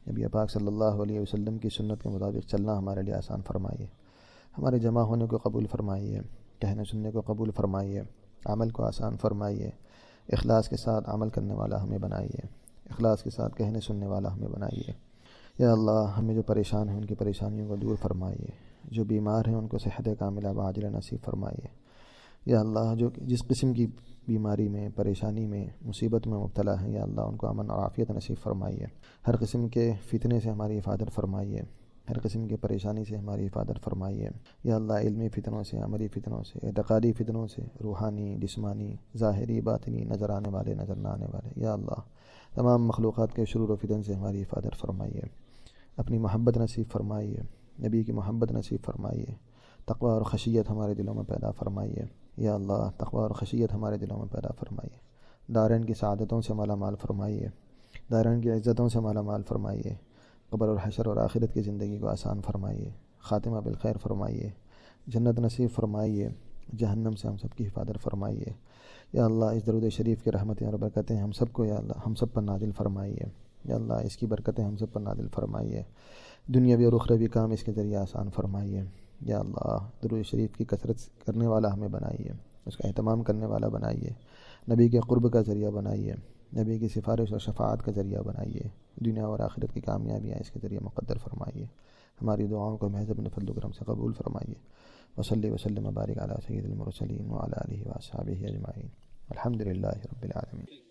نبی پاک صلی اللہ علیہ وسلم کی سنت کے مطابق چلنا ہمارے لیے آسان فرمائیے، ہمارے جمع ہونے کو قبول فرمائیے، کہنے سننے کو قبول فرمائیے، عمل کو آسان فرمائیے، اخلاص کے ساتھ عمل کرنے والا ہمیں بنائیے، اخلاص کے ساتھ کہنے سننے والا ہمیں بنائیے۔ یا اللہ، ہمیں جو پریشان ہیں ان کی پریشانیوں کو دور فرمائیے، جو بیمار ہیں ان کو صحت کاملہ وعاجلہ نصیب فرمائیے۔ یا اللہ، جو جس قسم کی بیماری میں، پریشانی میں، مصیبت میں مبتلا ہیں، یا اللہ ان کو امن اور عافیت نصیب فرمائیے۔ ہر قسم کے فتنے سے ہماری حفاظت فرمائیے، ہر قسم کی پریشانی سے ہماری حفاظت فرمائیے۔ یا اللہ، علمی فتنوں سے، عملی فتنوں سے، اعتقادی فتنوں سے، روحانی، جسمانی، ظاہری، باطنی، نظر آنے والے، نظر نہ آنے والے، یا اللہ تمام مخلوقات کے شرور و فتن سے ہماری حفاظت فرمائیے۔ اپنی محبت نصیب فرمائیے، نبی کی محبت نصیب فرمائیے، تقوی اور خشیت ہمارے دلوں میں پیدا فرمائیے۔ یا اللہ، تقوی اور خشیت ہمارے دلوں میں پیدا فرمائیے۔ دارین کی سعادتوں سے مالا مال فرمائیے، دارین کی عزتوں سے مالا مال فرمائیے، قبر اور حشر اور آخرت کی زندگی کو آسان فرمائیے، خاتمہ بالخیر فرمائیے، جنت نصیب فرمائیے، جہنم سے ہم سب کی حفاظت فرمائیے۔ یا اللہ، اس درود شریف کی رحمتیں اور برکتیں ہم سب کو یا اللہ ہم سب پر نازل فرمائیے۔ یا اللہ، اس کی برکتیں ہم سب پر نازل فرمائیے، دنیاوی اور اخروی کام اس کے ذریعے آسان فرمائیے۔ یا اللہ، درود شریف کی کثرت کرنے والا ہمیں بنائیے، اس کا اہتمام کرنے والا بنائیے، نبی کے قرب کا ذریعہ بنائیے، نبی کی سفارش اور شفاعت کا ذریعہ بنائیے، دنیا اور آخرت کی کامیابیاں اس کے ذریعے مقدر فرمائیے۔ ہماری دعاؤں کو محض اپنے فضل و کرم سے قبول فرمائیے۔ وصلی وسلم وبارک علی سید المرسلین وعلی آلہ واصحابہ اجمعین، الحمد للہ رب العالمین۔